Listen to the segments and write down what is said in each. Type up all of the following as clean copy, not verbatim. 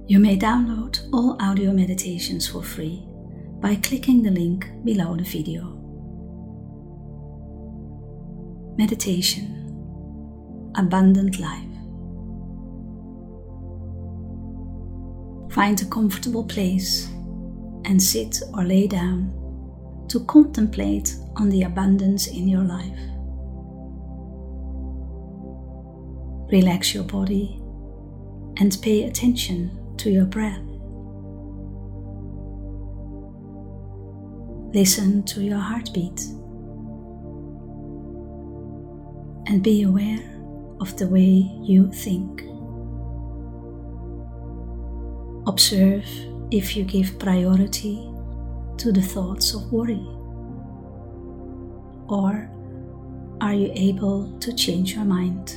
You may download all audio meditations for free by clicking the link below the video. Meditation, abundant life. Find a comfortable place and sit or lay down to contemplate on the abundance in your life. Relax your body and pay attention to your breath. Listen to your heartbeat and be aware of the way you think. Observe if you give priority to the thoughts of worry, or are you able to change your mind?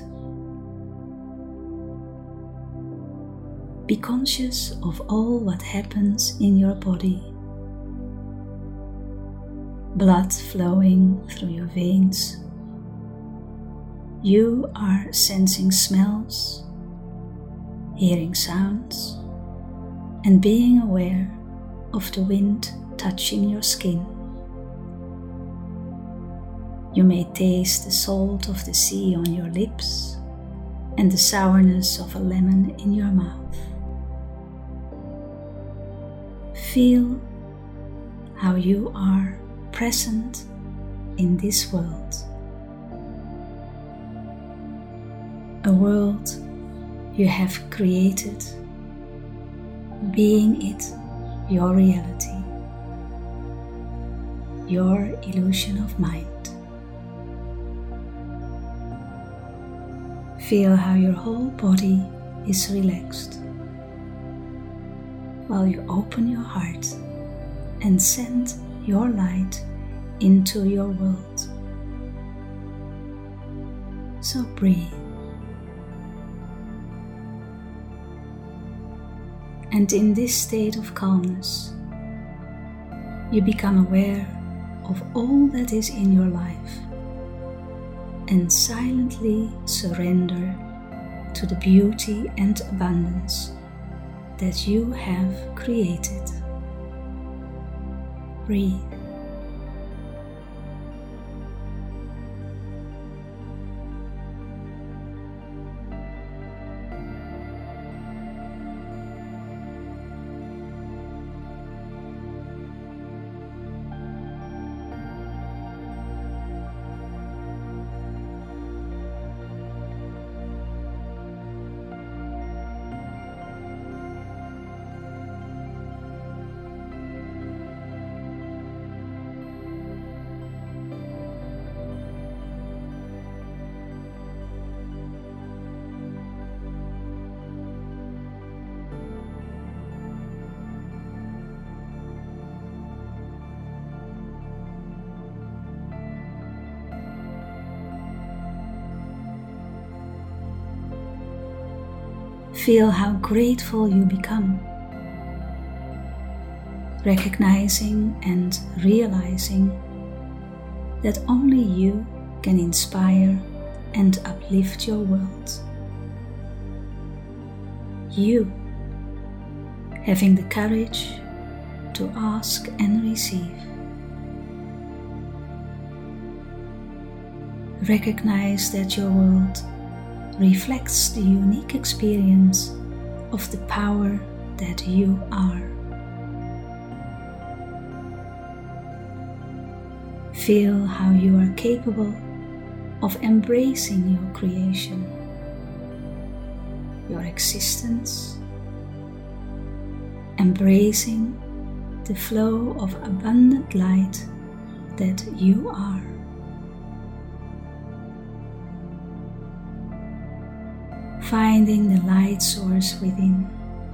Be conscious of all what happens in your body. Blood flowing through your veins. You are sensing smells, hearing sounds, and being aware of the wind touching your skin. You may taste the salt of the sea on your lips and the sourness of a lemon in your mouth. Feel how you are present in this world. A world you have created, being it your reality, your illusion of mind. Feel how your whole body is relaxed, while you open your heart and send your light into your world. So breathe. And in this state of calmness, you become aware of all that is in your life and silently surrender to the beauty and abundance that you have created. Breathe. Feel how grateful you become, recognizing and realizing that only you can inspire and uplift your world. You, having the courage to ask and receive. Recognize that your world reflects the unique experience of the power that you are. Feel how you are capable of embracing your creation, your existence, embracing the flow of abundant light that you are. Finding the light source within.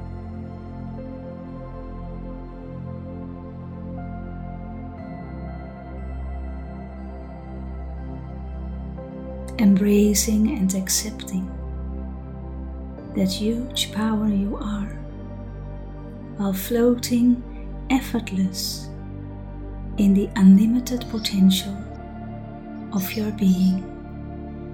Embracing and accepting that huge power you are, while floating effortless in the unlimited potential of your being,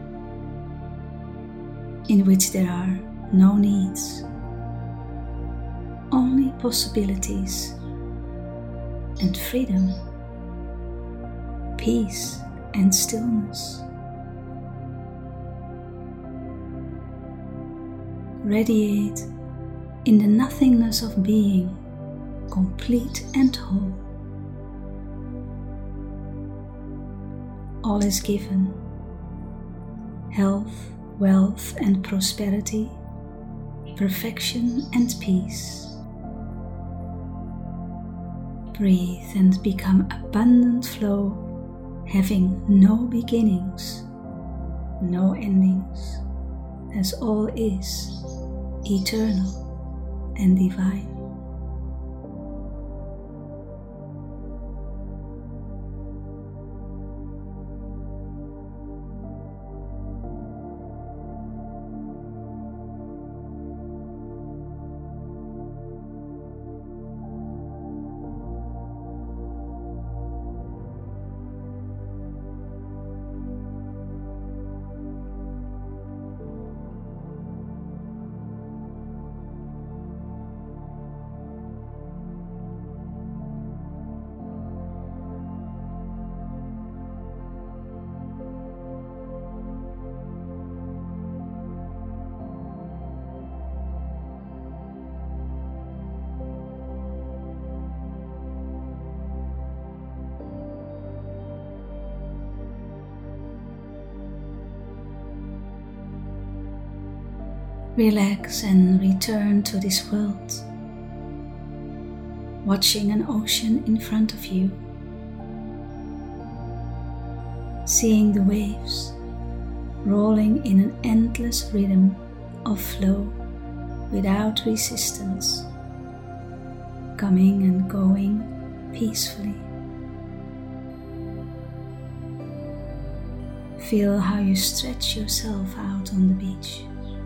in which there are no needs, only possibilities and freedom, peace and stillness. Radiate in the nothingness of being, complete and whole. All is given: health, wealth and prosperity, perfection and peace. Breathe and become abundant flow, having no beginnings, no endings, as all is eternal and divine. Relax and return to this world, watching an ocean in front of you, seeing the waves rolling in an endless rhythm of flow without resistance, coming and going peacefully. Feel how you stretch yourself out on the beach,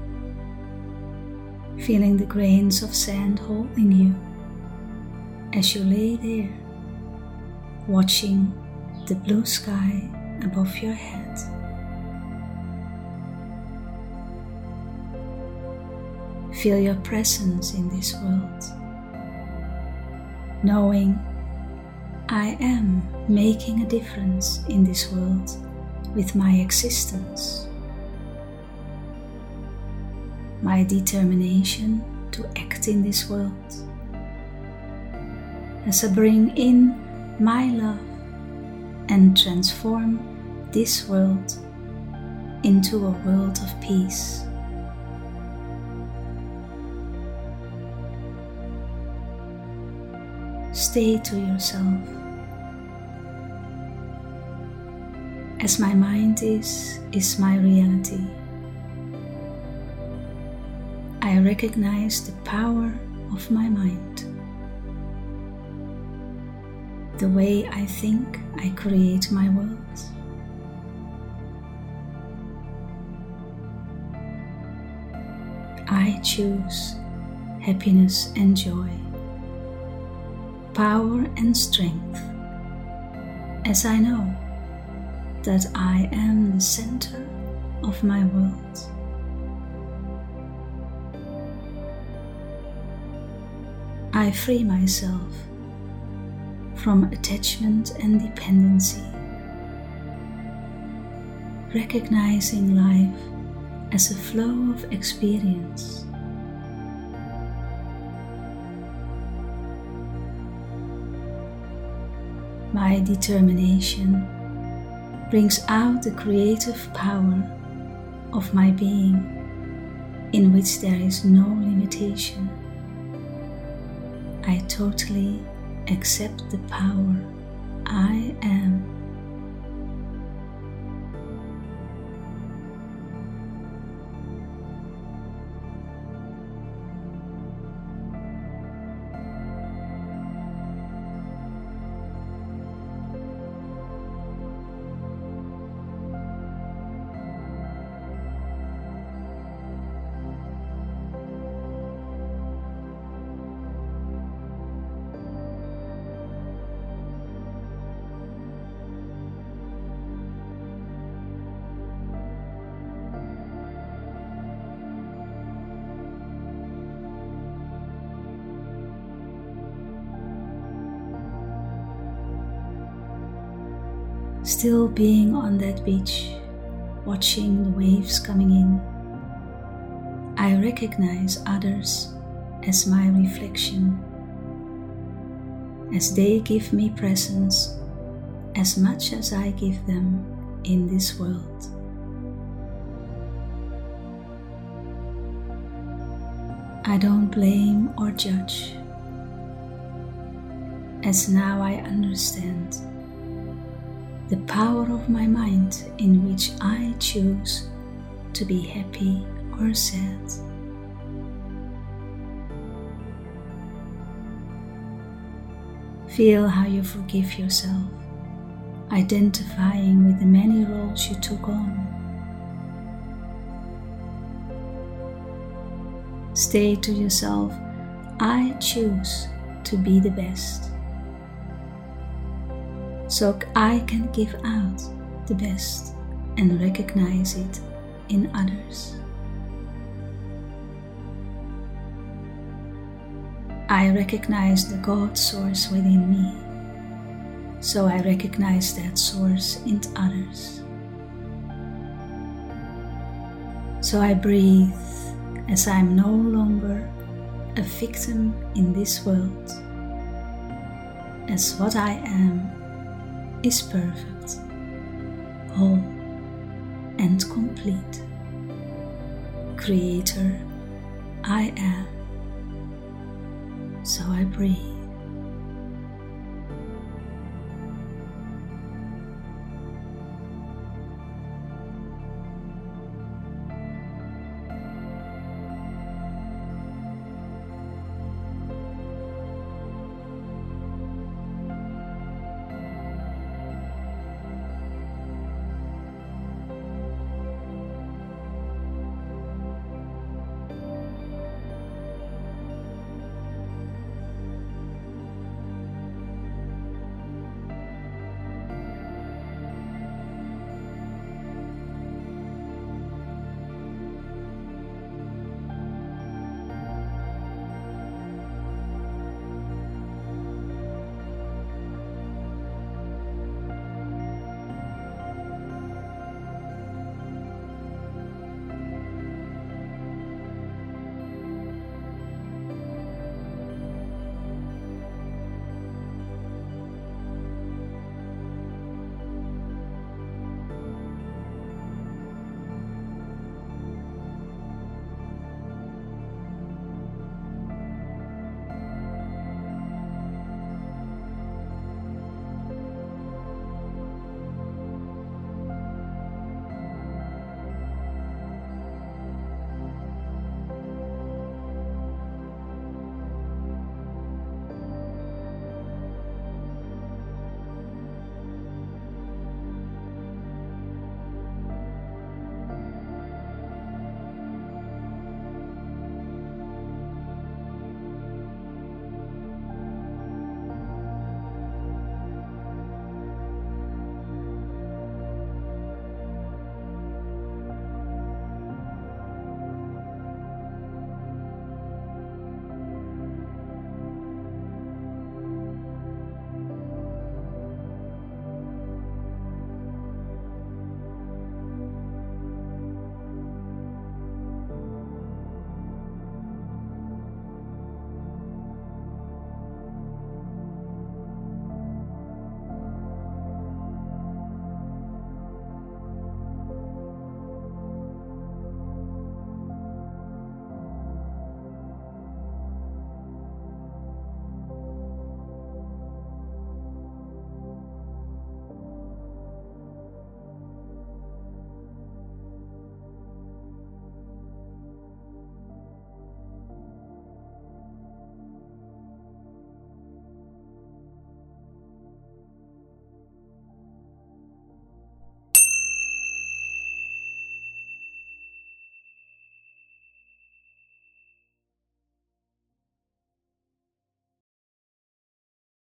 feeling the grains of sand holding you as you lay there, watching the blue sky above your head. Feel your presence in this world, knowing I am making a difference in this world with my existence. My determination to act in this world, as I bring in my love and transform this world into a world of peace. Stay to yourself. As my mind is my reality. I recognize the power of my mind. The way I think, I create my world. I choose happiness and joy, power and strength, as I know that I am the center of my world. I free myself from attachment and dependency, recognizing life as a flow of experience. My determination brings out the creative power of my being, in which there is no limitation. I totally accept the power I am. Still being on that beach, watching the waves coming in, I recognize others as my reflection, as they give me presence as much as I give them in this world. I don't blame or judge, as now I understand the power of my mind in which I choose to be happy or sad. Feel how you forgive yourself, identifying with the many roles you took on. Say to yourself, I choose to be the best, so I can give out the best and recognize it in others. I recognize the God source within me, so I recognize that source in others. So I breathe as I am no longer a victim in this world, as what I am is perfect, whole and complete. Creator, I am. So I breathe.